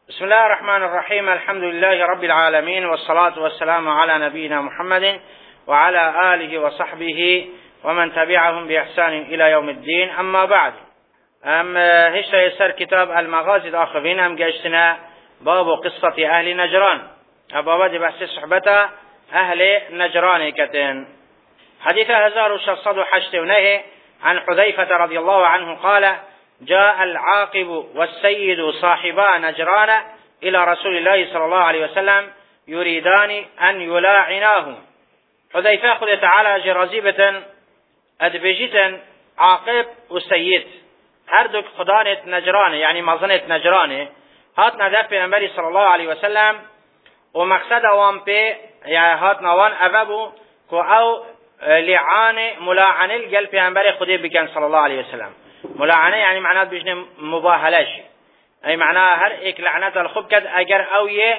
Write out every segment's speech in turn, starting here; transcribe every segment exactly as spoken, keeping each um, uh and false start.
بسم الله الرحمن الرحيم. الحمد لله رب العالمين، والصلاة والسلام على نبينا محمد وعلى آله وصحبه ومن تبعهم بإحسان إلى يوم الدين. أما بعد، ام هشت يسر كتاب المغازي الآخرين ام جشتنا باب قصة أهل نجران، أبواب بحث صحبة أهل نجران كتن. حديث هزار وشصد وحشت ونهي عن حذيفة رضي الله عنه قال: جاء العاقب والسيد صاحبا نجران إلى رسول الله صلى الله عليه وسلم يريدان أن يلاعناه. حذيفة خذ تعالى جرازيبة أدبجتا عاقب والسيد هردك خدانة نجران، يعني مظنة نجران هات ندف بنبري صلى الله عليه وسلم، ومقصد وان بي يعني هات نوان أبابو كو أو لعان ملاعنة القلب بنبري خدي بكان صلى الله عليه وسلم. ملاعنة يعني معناه بيجن مباهلة شيء، أي معناه هر إيك لعنة الخب كد أجر أو يه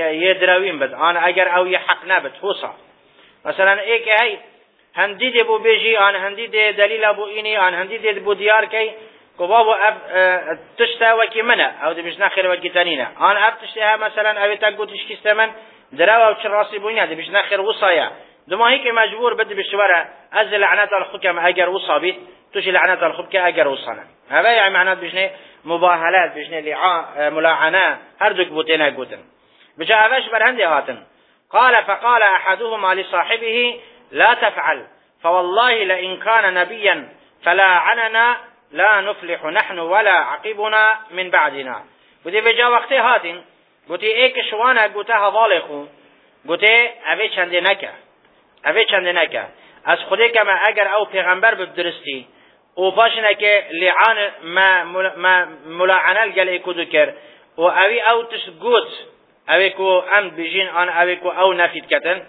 يدروين بد أنا أجر أو يحق نبت فوصا. مثلا إيك هاي هنديد أبو بيجي أنا هنديد دليل أبو إني أنا هنديد أبو ديار كي كبابو أب أه تشتا وكي منا أو دبش نخير وكي تانينا أنا أب تشتها مثلا أبي تقو تشكي استمن دراوة وشراسي بوينها دبش نخير وصايا دما هيك مجبور بدي بشوارع أز لعنة الخكم أجر وصابيت توش لعنة الخب كأجر وصنا. هذا يعني معناه بجنة مباهلات بجنة لعاء ملاعنة هردك بوتنا جوتن. بجاء أباش برهندي هاتن قال: فقال أحدهما لصاحبه: لا تفعل، فوالله لئن كان نبيا فلا عننا لا نفلح نحن ولا عقبنا من بعدنا. قلت بجاء وقت هاتن قلت إيك شوانا قلتها ظالخو قلت أبي چند نكا أبي چند نكا از خودی که ما اگر او پیغمبر بدرستی او باشنه که لعان ما ما ملاعنه الگل کدو کر و اوی او تشگوت اوی کو ام بجین آن اوی کو او نفید کتن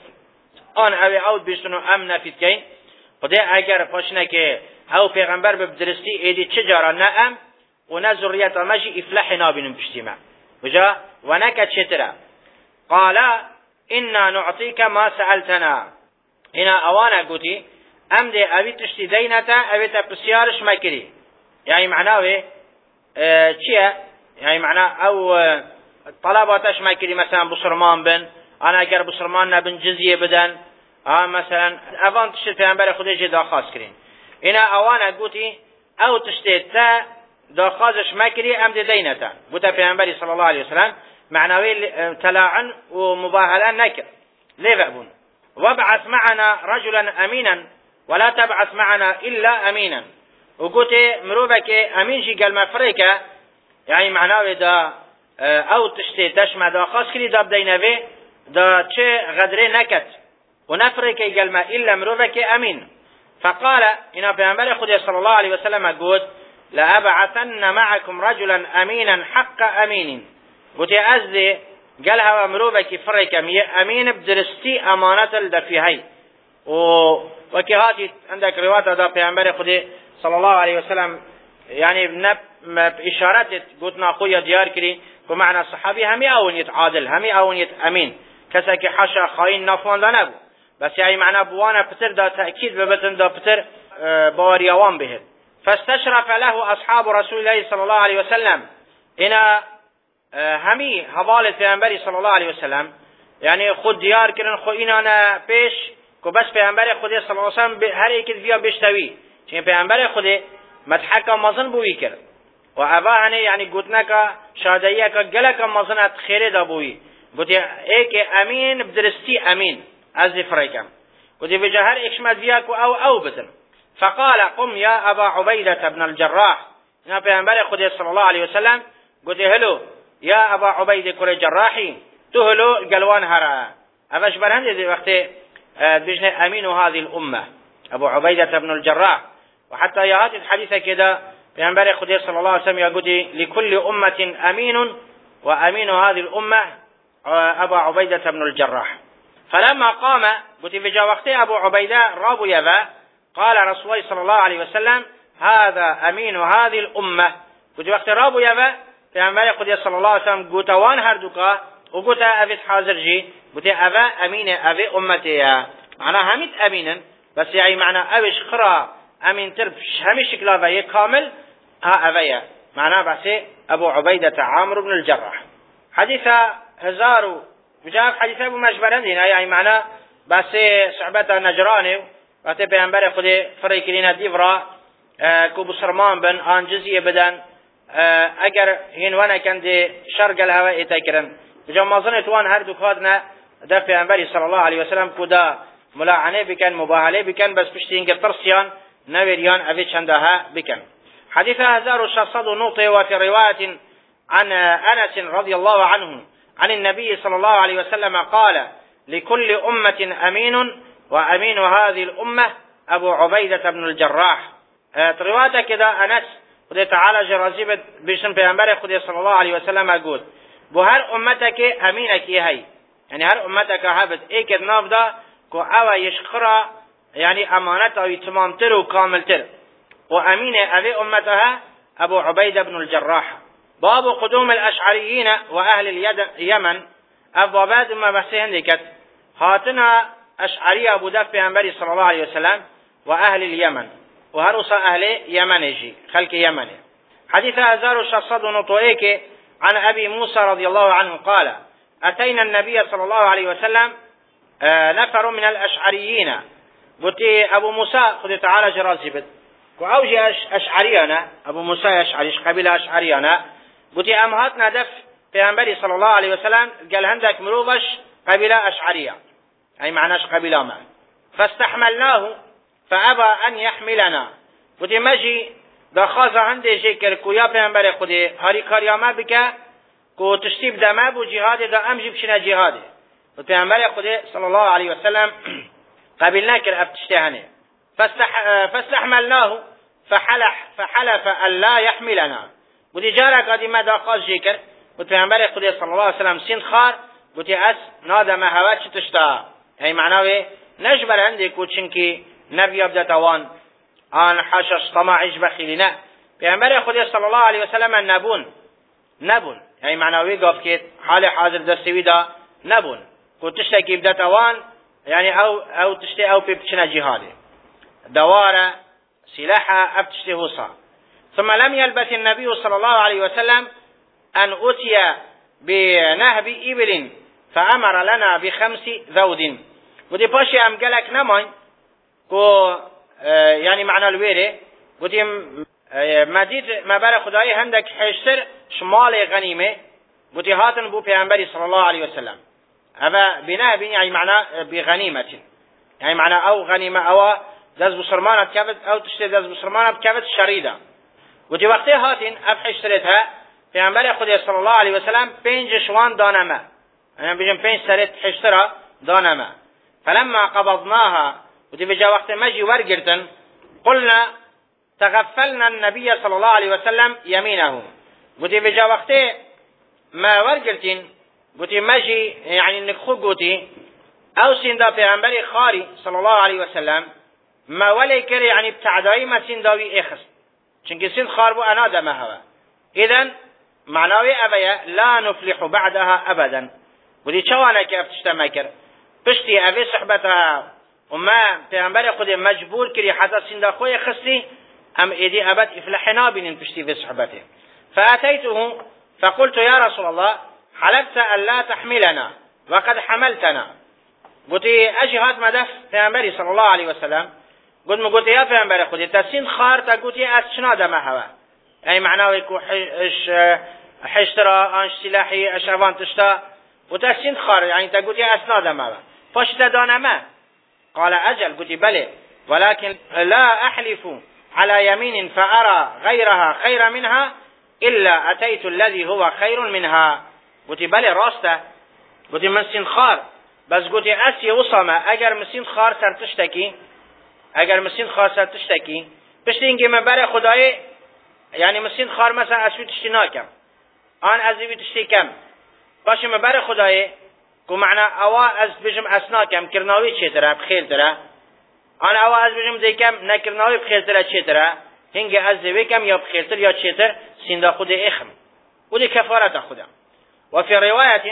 آن اوی او بیشتنو ام نفید کن خودی اگر باشنه که او پیغمبر بدرستی ایدی چجارا نه ام و نه ذریت ماشی افلح نابینم پشتیما وجا و نکه چتره قال: انا نعطيك ما سألتنا. هنا أوانا قوتي أم دي أبي تشتي دينتا أبي تبسيارش مكري، يعني معناه اه چيه؟ يعني معناه أو اه طلباتش مكري مثلا بصرمان بن أنا أجر بصرمان نبن جزية بدن آه مثلا أفان تشتي پیغمبر خودش داخاز کرين. هنا أوانا قوتي أو تشتي تا داخازش مكري أم دي دينتا بوتا پیغمبر صلى الله عليه وسلم معناه تلاعن ومباهلة نكر ليه بقبون وابعث معنا رجلا أمينا ولا تبعث معنا إلا أمينا. وقلت مروبك أمين شي قال مفريكا يعني معناه دا أو تشتي تشمع دا خاص كري دا بدينا به دا چه غدري نكت ونفريكا قال ما إلا مروبك أمين. فقال إن بيعنبالي خدي صلى الله عليه وسلم قلت: لأبعثن معكم رجلا أمينا حق أمين. قلت أزدي قال هوا مروبك فريكم يا أمين بدرستي أمانة الدفيهي و وكهاتي عندك رواية دا پیغمبر خدي صلى الله عليه وسلم يعني بنب بإشارات قلتنا أخويا ديار كري ومعنى الصحابي همي أون يتعادل همي أون يتأمين كساك حاشا خاين نافوان دا نبو بس يعني معنى بوانا بتر دا تأكيد ببتن دا بتر بواريوان به. فاستشرف له أصحاب رسول الله صلى الله عليه وسلم إنا همي حوالة پیغمبری صلی الله علیه وسلم یعنی خود دیار کردن خو اینا پیش کو بس پیغمبر خود صلی الله علیه وسلم هر یک بیا بشتوی چون پیغمبر خود مدحک مزن بوی کرد و اوانه یعنی گوتنکا شادیه کا گلک مزنت خیره دا بوی گوت ایک امین بدرستی امین از فريكم گوت بجا هر یک شمد بیا کو او او بدن. فقال: قم يا ابا عبيدة بن الجراح. اینا پیغمبر خود صلی الله علیه وسلم گوت هلو يا أبا عبيد كل جراحي تهلو قلوان هرا أفش برهند ذي وقت بجنة أمين هذه الأمة أبو عبيدة بن الجراح. وحتى يهات الحديثة كده بأنبار خدير صلى الله عليه وسلم يقول: لكل أمة أمين وأمين هذه الأمة أبو عبيدة بن الجراح. فلما قام قلت في وقت أبو عبيدة رابو يبا قال رسول الله صلى الله عليه وسلم: هذا أمين هذه الأمة. قلت وقت رابو يبا پیامبر خدا صلی الله علیه و سلم گوتوان هر دوکا و گوتا اوید حاضر جی گوتا اوه امین اوه امتیه معنی همید امینن بس یعنی معنی اوش خرا امین تر همه شکل اوه کامل ها اوه معنی بس ابو عبیدة عامر بن الجراح. حديث هزار بجاب حديث ابو مجبران هنا يعني معنى بس صحبت نجراني وقتی پیامبر خود فری کرین دیورا کو بسرمان بن آن جزیه بدن اگر هنوان کند شرق الهواء ایتکرن بجامازن توان هر دو کادنا ده پیامبری صلی الله علیه وسلم کدا ملاعنه بکن مباهله بکن بس پشتین که ترسیان نوریان اوی چندها بکن. حديث هزار الشخصد نقطة وفي رواية عن أنس رضي الله عنه عن النبي صلى الله عليه وسلم قال لكل أمة أمين وأمين هذه الأمة أبو عبيدة بن الجراح. رواية كده أنس خدي تعالى جرازيب بيشن بيامبر خدي صلى الله عليه وسلم أقول بهر أمتك أمينك هي يعني هر أمتك هابت إيك نافدا كو أو يشخرا يعني أمانته يتمامتر وكاملتر وأمين أبي أمتها أبو عبيدة بن الجراح. باب قدوم الأشعريين وأهل اليمن أبوابات ما بحثهم ذكت هاتنا أشعري أبو دف بأنبري صلى الله عليه وسلم وأهل اليمن وهرص أهل يمن يجي خلق يمن. حديث هزار الشخصد نطوئيك عن أبي موسى رضي الله عنه قال أتينا النبي صلى الله عليه وسلم آه نفر من الأشعريين بتي أبو موسى خذ تعالى جرازبت وأوجي أشعرينا أبو موسى أشعري قبيلة أشعرينا بتي أمهاتنا دف بأنبري صلى الله عليه وسلم قال هندك مروبش قبيلة أشعرية أي معناش قبيلة ما فاستحملناه فأبى أن يحملنا بتي مجي دخاز عندي جيكر كويا بأنبري خذ هاري كارياما بك كو تشتيب دماب وجهاد دا أمجي بشنا جهاد بأنبري خذ صلى الله عليه وسلم قبلنا كر أبتشتهني فاستح... فاستحملناه فحلح فحلف أن لا يحملنا ودي جارك هذه ما داقاش جيكر وتبعمبر خدي صلى الله عليه وسلم سين خار ودي أس نادا ما هواتش تشتا هي معناه نجبر عندك وشنكي نبي أبدا توان آن حشش طماعش بخيلنا بيعمبر خدي صلى الله عليه وسلم نبون نبون هي معناه قف كيت حال حاضر دستوي دا نبون كنت تشتكي بدا توان يعني أو أو تشتي أو بيبتشنا جهادي دوارة سلاحة أبتشتي هوصا. ثم لم يلبث النبي صلى الله عليه وسلم أن أتي بنهب إبل فأمر لنا بخمس ذود ودي باشي أم قالك نمان كو اه يعني معنى الويري ودي مديد ما بلا خداي هندك حشتر شمال غنيمة ودي هاتن بو پیغمبري صلى الله عليه وسلم أبا بنهب يعني معنى بغنيمة يعني معنى أو غنيمة أو دز بسرمانة بكبت أو تشتري دز بسرمانة بكبت شريدة ودي وقتها هاتين أبحي اشتريتها في عمبالي خدي صلى الله عليه وسلم بينج شوان دانما أنا بيجم بينج سريت حشترة دانما فلما قبضناها ودي بجا وقت مجي ورقرتن قلنا تغفلنا النبي صلى الله عليه وسلم يمينه ودي بجا وقت ما ورقرتن ودي مجي يعني نكخو قوتي أو سندا في عمبالي خاري صلى الله عليه وسلم ما ولي كري يعني بتعداي ما سنداوي إخس چونك سند خاربو أنا دم هوا إذن معناوي أبيا لا نفلح بعدها أبدا ودي چوانا كيف تشتمكر بشتي أبي صحبتها وما پیغمبر خود مجبور كري حتى سند خوي خسي أم إيدي أبد إفلحنا بين بشتي في صحبته فأتيته فقلت يا رسول الله حلفت أن لا تحملنا وقد حملتنا قلتي أجي هات مدف پیغمبر صلى الله عليه وسلم قلت ما قلت يا پیغمبر خودی تسین خار تا قلت از چنا دم هوا يعني معناه يكون حش حشترا انش سلاحي اشوان تشتا وتسين خار يعني تا قلت يا اسنا دم هوا فاشتا دانما قال اجل قلت بلى ولكن لا احلف على يمين فارى غيرها خير منها الا اتيت الذي هو خير منها قلت بلى راسته قلت من سين خار بس قلت اسي وصمه اگر مسين خار سر تشتكي اگر مسین خاصه تشتکی پشت اینکه من برای خدای یعنی مسین خار مثلا اشوی تشتی ناکم آن از وی تشتی کم باشه من برای خدای کو معنا اوا از بجم اسناکم کرناوی چه تره بخیر تره آن اوا از بجم دیکم نکرناوی بخیر تره چه تره هنگ از وی کم یا بخیر تر یا چه تر سیندا خود اخم ودي كفارة خدا. وفي رواية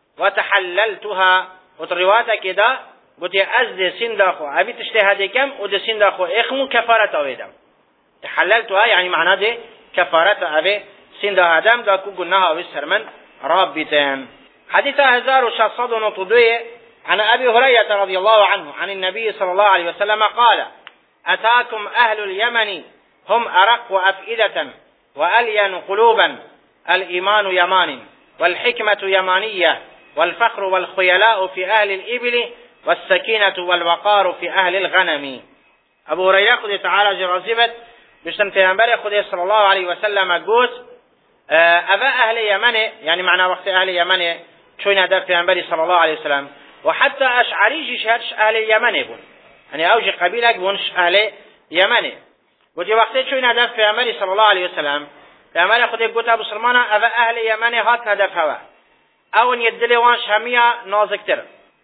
وتحللتها وترواية كده قلت أزد سنداخو أبي تجتهد كم ود سنداخو إخمو كفارة أويدم تحللتها يعني معناه ده كفارة أبي سندها دم دا كو قلناها وسرمن رابطين. حديث هزار وشصد نطدوه عن أبي هريرة رضي الله عنه عن النبي صلى الله عليه وسلم قال: أتاكم أهل اليمن هم أرق أفئدة وألين قلوبا، الإيمان يمان والحكمة يمانية والفخر والخيلاء في أهل الإبل والسكينة والوقار في أهل الغنم. أبو هريرة خود تعالى جرازبت بشتن پیغمبر خود صلى الله عليه وسلم قوت أبا أهل يمن، يعني معنى وقت أهل يمن شوين هذا پیغمبر صلى الله عليه وسلم، وحتى أشعري شهرش أهل اليمن بون، يعني أوجه قبيلة بونش أهل يمن. وجي وقت شوين هذا پیغمبر صلى الله عليه وسلم پیغمبر خود قوت أبو سلمانا أبا أهل يمن هات هدف هوا اون يدلي وانش همية نازكتر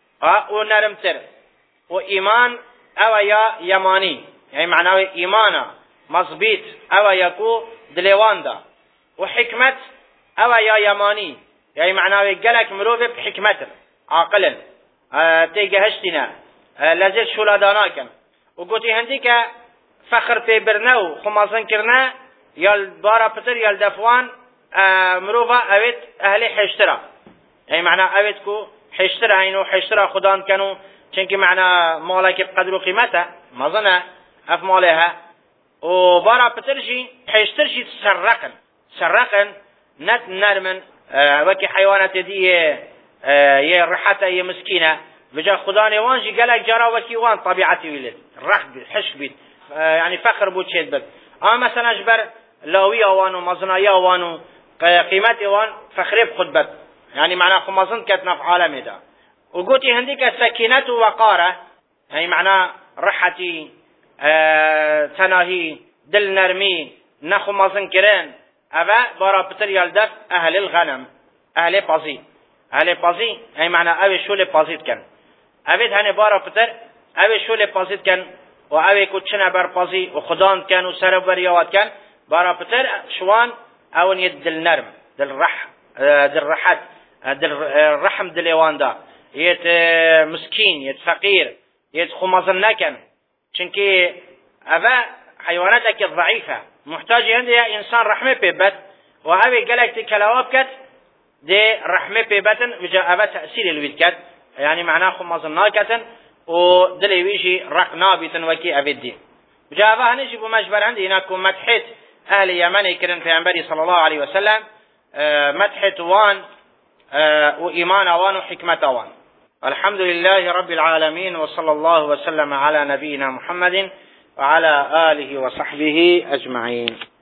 و نرمتر و إيمان او يا يماني، يعني معناه إيمانا مظبيط او يكو دليوان دا، وحكمت او يا يماني، يعني معناه قلق مروفة بحكمتر عاقلا اه تيجهشتنا اه لازل شولاداناكن. وقوتي هنديك فخر في برنو خمازن كرنا يال بارا بتر يال دفوان اه مروفة اويت اهل حشترا، يعني معنى اوید کو حشتر هینو حشتر خدان کنو چنکی معنى مالك بقدر قيمته مظنه اف مالها و بارا بترجي حشترشي تسرقن سرقن نت نرمن اه وكي حيوانات دي اه يه رحته يه مسكينه بجا خداني وانجي قالك جرا وكي وان طبيعتي ولد رخ بيت حشك بيت اه يعني فخر بود شيد بد اما مثلا جبر لاوي اوانو مظنايا اوانو قيمتي وان فخريب خد يعني معناه خمازن كتنا في عالم ده. وقوتي هنديك سكينة وقارة، يعني معناه رحتي اه تناهي دل نرمي نخمازن كرين أبا برا بتر يالدف أهل الغنم أهل بازي أهل بازي، يعني معناه أبي شو لبازيت كان أبيد هني برا بتر أبي شو لبازيت كان وأبي كوتشنا بر بازي وخدان كان وسر بريوات كان برا بتر شوان أو يد دل نرم دل رح دل رحت دل الرحم دليوان دا يت مسكين يت فقير يت خمازن نكن چنكي أبا حيواناتك الضعيفة محتاج عندها إنسان رحمة بيبت وهذه قالك تكلاواب كت دي رحمة بيبتن وجاء أبا تأثير الويد كت، يعني معناه خمازن ناكتن ودلي ويجي رقنا بيتن وكي أبدي وجاء أبا هنجي بمجبر عندي هناكم مدحت أهل يمن كرن في عنبري صلى الله عليه وسلم مدحت وان وإيمان وان وحكمة وان. الحمد لله رب العالمين، وصلى الله وسلم على نبينا محمد وعلى آله وصحبه أجمعين.